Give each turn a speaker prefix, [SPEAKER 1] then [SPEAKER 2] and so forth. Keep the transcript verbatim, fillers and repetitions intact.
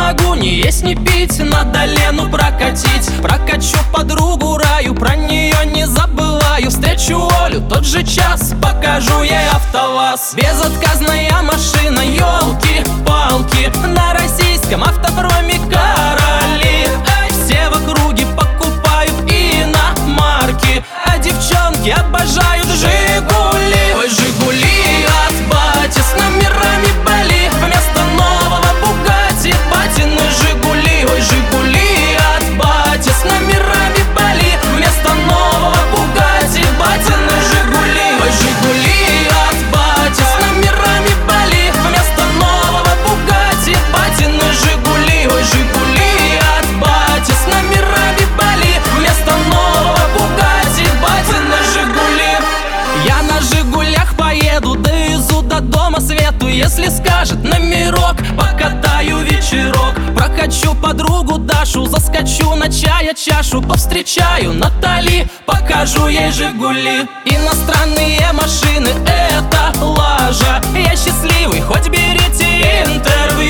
[SPEAKER 1] могу ни есть, ни пить, надо Лену прокатить. Прокачу подругу Раю, про нее не забываю. Встречу Олю, тот же час, покажу ей АвтоВАЗ. Безотказная машина, елки-палки, на российском автопроме короли. Все в округе покупают иномарки, а девчонки обожают Жигули. Ой, Жигули от бати с номерами Бали, вместо нового Бугатти батины Жигули. Ой, Жигули от бати с номерами Бали, вместо нового Бугатти батины Жигули. Ой, Жигули от бати с номерами Бали, вместо нового Бугатти батины Жигули. Ой, Жигули от бати с номерами Бали, вместо нового Бугатти батины Жигули. Я на Жигулях поеду, довезу до дома Свету. Если скажет номерок, покатаю вечерок. Прокачу подругу Дашу, заскочу на чая чашу. Повстречаю Натали, покажу ей Жигули. Иностранные машины — это лажа. Я счастливый, хоть берите интервью.